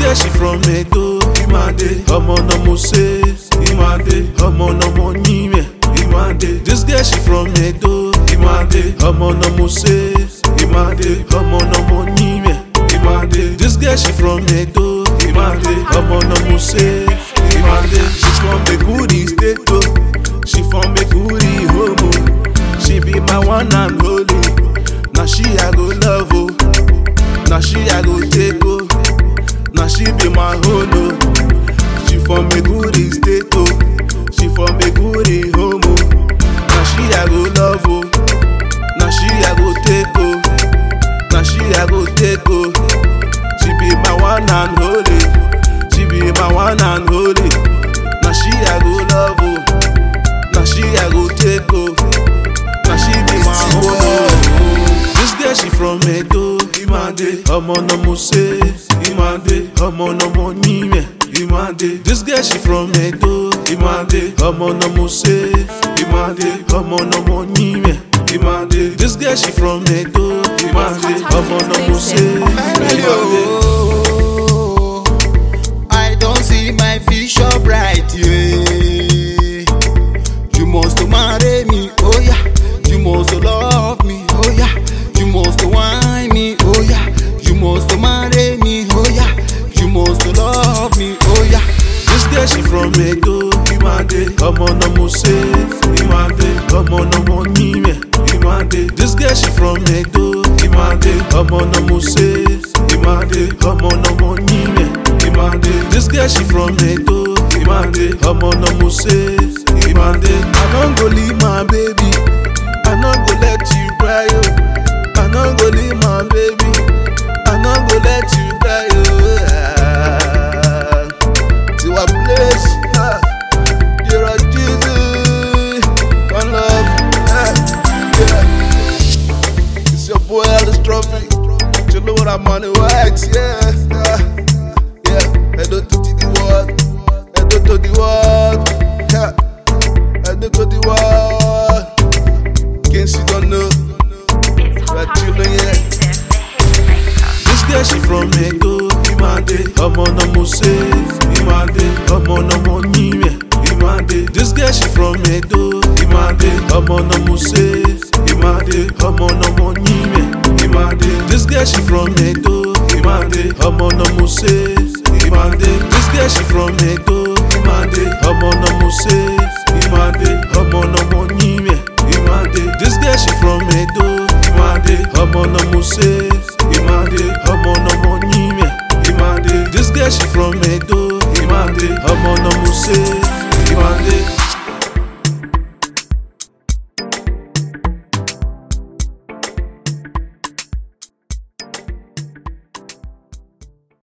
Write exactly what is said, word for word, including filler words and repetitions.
girl she from Edo, Imade. Omo no mo say, Imade. Omo no mo nyime, Imade. This girl she from Edo, Imade. Omo no mo say, Imade. Omo no mo nyime, Imade. This girl she from Edo, Imade. Omo no mo say, Imade. She from Bekuri State, oh. She from Bekuri Homo. She be my one and only. Now she I go love, oh. Now she I go take, oh. Now she be my own, oh. She from Bekuri State, oh. She from Bekuri Homo. Now she I go love, oh. Now she I go take, oh. Now she I go take, oh. She be my one and only. She be my one and only. Now she I go love, oh. Now she I go take, oh. Now she be my own, oh. This girl she from Edo, Imade. Omo no mo say, Imade. Omo no mo nyime, Imade. This girl she from Edo, Imade. Omo no mo say, Imade. Omo no mo nyime, Imade. This girl she from Edo, Imade. Omo no mo say, Imade. I don't see my future bright, yeah. You must marry me, oh yeah. You must love me, oh yeah. You must wine me, oh yeah. You must marry me, oh yeah. You must love me, oh yeah. This girl she from Edo, Imade. Omo no mo say, Imade. Omo no mo nyime, Imade. This girl she from Edo, Imade. Omo no mo say, Imade. Omo no mo nyime, Imade. This girl she from Edo, Imade. Omo no mo say, Imade. I don't go leave my baby. I don't go let you cry, oh. I don't go leave my baby. I don't go let you cry, oh. Ah. To a place, ah. You're a Jesus, one love, ah. Yeah. It's your boy Elvis Trophy. You know what I'm on the wax, yeah. Ah. Yeah. Head to the world, head to the world, yeah. Head to the world. Can't she don't know, but you know yeah. This girl she from Edo, Imade. Omo no mo say, Imade. Omo no mo nyime, Imade. This girl she from Edo, Imade. Omo no mo say, Imade. Omo no mo nyime, Imade. This girl she from Edo, Imade. Omo no mo say, Imade. This girl she from Edo, Imade. Omo no mo say, Imade. Omo no mo nyime, Imade. This girl she from Edo, Imade. Omo no mo say, Imade. Omo no mo nyime, Imade. This girl she from Edo, Imade. Omo no mo say, Imade.